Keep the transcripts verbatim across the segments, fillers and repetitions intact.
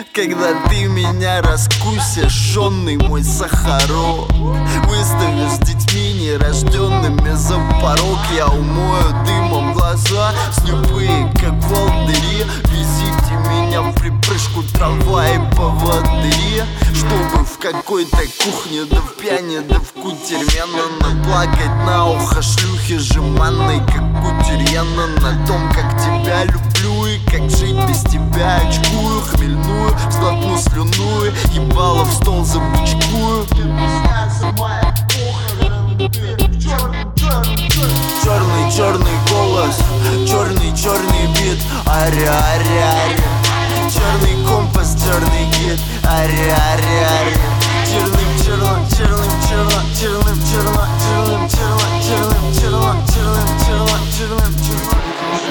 Когда ты меня раскусишь, жжённый мой сахарок, выставишь с детьми нерожденными за порог. Я умою дымом глаза, слепые как волдыри. Везите меня в припрыжку, трамваи по водыре, чтобы в какой-то кухне, да в пьяне, да в кутерьменно наплакать на ухо шлюхи жеманной, как кутерьяна, на том, как тебя люблю и как жить без тебя. Очкую хмельную, сглотну слюную, ебало в стол забучкую. Черный, черный голос, черный, черный бит, ари-ари-ари. Черный компас, черный гид, ари-ари-ари. Черным, черно, черным, черно, черным, черно, черным, черно, черным, черно, черным, черно, черным, черно.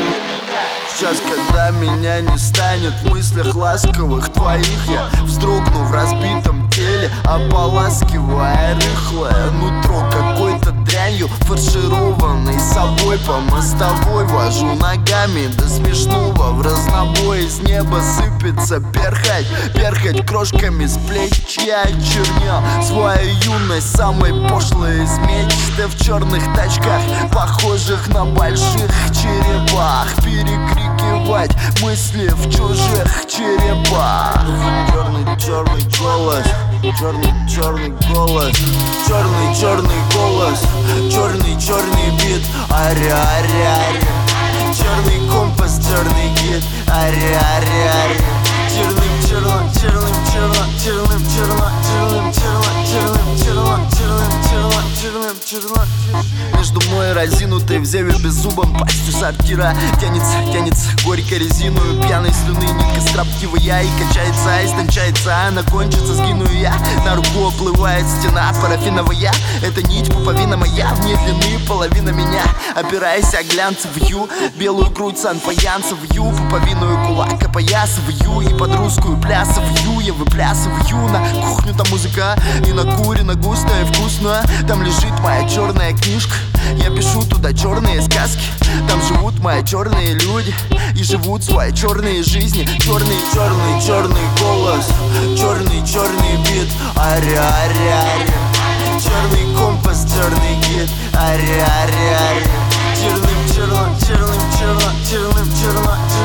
Сейчас, когда меня не станет в мыслях ласковых твоих, я вздрогну в разбитом теле, ополаскивая рыхлое нутро какой-то дрянью фаршированной собой. По мостовой вожу ногами до смешного, в разнобой из неба сыпется перхоть, перхоть крошками с плеч. Я чернел свою юность самой пошлой из мечты в черных тачках, похожих на больших черепах, перекрикивать мысли в чужих черепах. Черный, черный голос, черный, черный голос, черный, черный голос, черный, черный бит, ари-ари-ари. Черный компас, черный гид, ари-ари-ари. Черным, черно, черным, черно, черным, черно, черным, черно, черным, черно, черным, черно, черным, черно. Между мной разинутой в зеве беззубом пастью сортира тянется, тянется горько резиную пьяной слюны нитка строптивая, и качается, истончается, она кончится, сгину я. На руку оплывает стена парафиновая, это нить пуповина моя, вне длины половина меня. Опираясь о глянцевую белую грудь санфаянцевую, пуповиную кулак опоясываю и под русскую плясовую я выплясываю. На кухню там музыка и накурено густо и вкусно. Там лежит моя черная книжка, я пишу туда черные сказки. Там живут мои черные люди и живут свои черные жизни. Черный, черный, черный голос, черный, черный бит, ари-ари-ари. Черный компас, черный гид, ари-ари-ари. Черным, черно, черным, черно, черным, черно, черным.